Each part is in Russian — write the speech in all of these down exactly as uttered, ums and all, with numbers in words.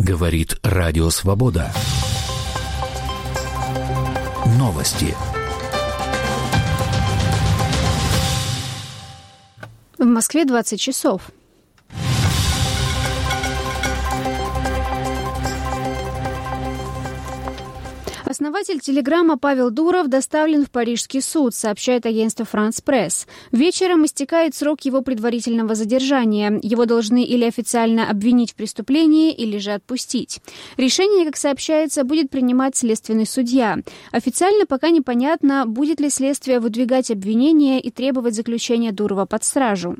Говорит Радио Свобода. Новости. В Москве двадцать часов. Основатель Телеграма Павел Дуров доставлен в парижский суд, сообщает агентство «Франс Пресс». Вечером истекает срок его предварительного задержания. Его должны или официально обвинить в преступлении, или же отпустить. Решение, как сообщается, будет принимать следственный судья. Официально пока непонятно, будет ли следствие выдвигать обвинения и требовать заключения Дурова под стражу.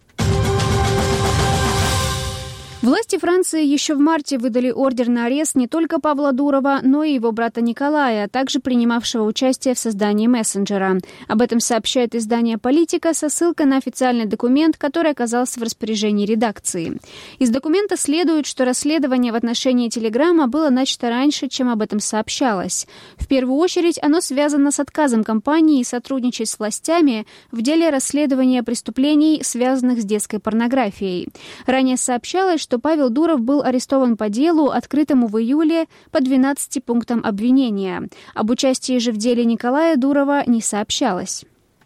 Власти Франции еще в марте выдали ордер на арест не только Павла Дурова, но и его брата Николая, также принимавшего участие в создании мессенджера. Об этом сообщает издание «Политика» со ссылкой на официальный документ, который оказался в распоряжении редакции. Из документа следует, что расследование в отношении Телеграма было начато раньше, чем об этом сообщалось. В первую очередь оно связано с отказом компании сотрудничать с властями в деле расследования преступлений, связанных с детской порнографией. Ранее сообщалось, что что Павел Дуров был арестован по делу, открытому в июле по двенадцати пунктам обвинения. Об участии же в деле Николая Дурова не сообщалось.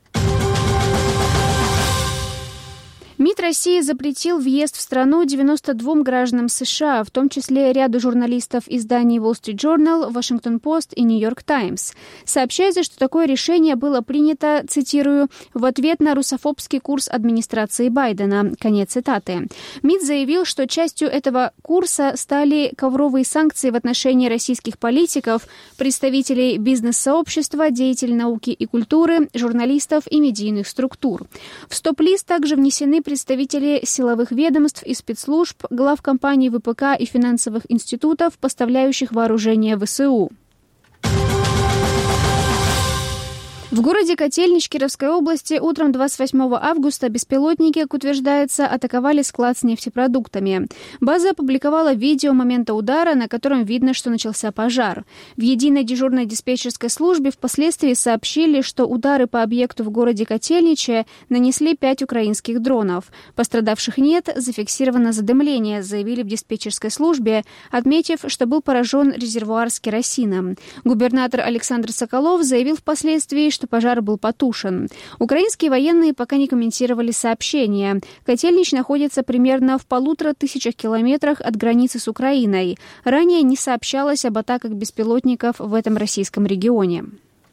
МИД России запретил въезд в страну девяноста двум гражданам США, в том числе ряду журналистов изданий Wall Street Journal, Washington Post и New York Times. Сообщается, что такое решение было принято, цитирую, в ответ на русофобский курс администрации Байдена. Конец цитаты. МИД заявил, что частью этого курса стали ковровые санкции в отношении российских политиков, представителей бизнес-сообщества, деятелей науки и культуры, журналистов и медийных структур. В стоп-лист также внесены представители силовых ведомств и спецслужб, глав компаний ВПК и финансовых институтов, поставляющих вооружение ВСУ. В городе Котельнич Кировской области утром двадцать восьмого августа беспилотники, как утверждается, атаковали склад с нефтепродуктами. База опубликовала видео момента удара, на котором видно, что начался пожар. В единой дежурной диспетчерской службе впоследствии сообщили, что удары по объекту в городе Котельниче нанесли пять украинских дронов. Пострадавших нет, зафиксировано задымление, заявили в диспетчерской службе, отметив, что был поражен резервуар с керосином. Губернатор Александр Соколов заявил впоследствии, что пожар был потушен. Украинские военные пока не комментировали сообщение. Котельнич находится примерно в полутора тысячах километрах от границы с Украиной. Ранее не сообщалось об атаках беспилотников в этом российском регионе.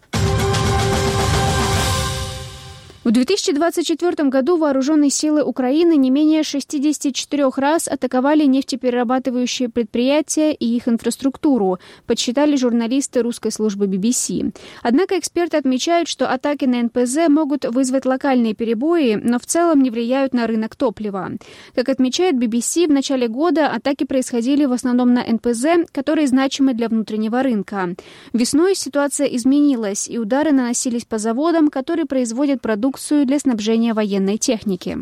В две тысячи двадцать четвёртом году вооруженные силы Украины не менее шестидесяти четырёх раз атаковали нефтеперерабатывающие предприятия и их инфраструктуру, подсчитали журналисты русской службы би би си. Однако эксперты отмечают, что атаки на эн пэ зэ могут вызвать локальные перебои, но в целом не влияют на рынок топлива. Как отмечает би би си, в начале года атаки происходили в основном на эн пэ зэ, которые значимы для внутреннего рынка. Весной ситуация изменилась, и удары наносились по заводам, которые производят продукцию для снабжения военной техники.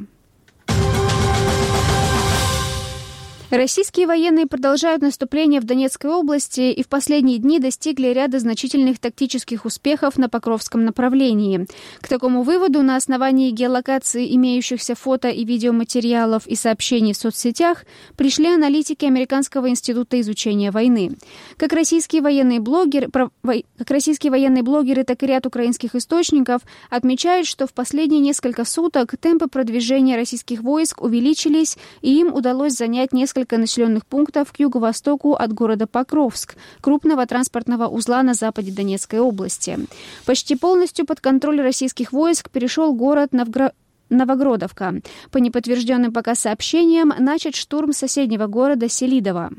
Российские военные продолжают наступление в Донецкой области и в последние дни достигли ряда значительных тактических успехов на Покровском направлении. К такому выводу на основании геолокации имеющихся фото и видеоматериалов и сообщений в соцсетях пришли аналитики Американского института изучения войны. Как российские военные блогеры, как российские военные блогеры, так и ряд украинских источников отмечают, что в последние несколько суток темпы продвижения российских войск увеличились, и им удалось занять несколько несколько населенных пунктов к юго-востоку от города Покровск, крупного транспортного узла на западе Донецкой области. Почти полностью под контроль российских войск перешел город Новгород. Новогродовка. По неподтвержденным пока сообщениям, начат штурм соседнего города Селидово.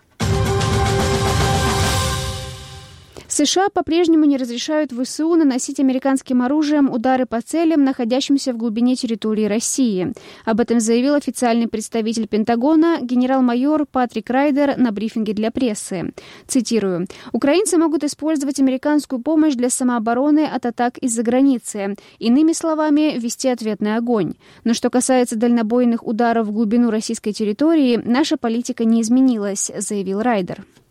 США по-прежнему не разрешают ВСУ наносить американским оружием удары по целям, находящимся в глубине территории России. Об этом заявил официальный представитель Пентагона генерал-майор Патрик Райдер на брифинге для прессы. Цитирую. «Украинцы могут использовать американскую помощь для самообороны от атак из-за границы. Иными словами, вести ответный огонь. Но что касается дальнобойных ударов в глубину российской территории, наша политика не изменилась», заявил Райдер.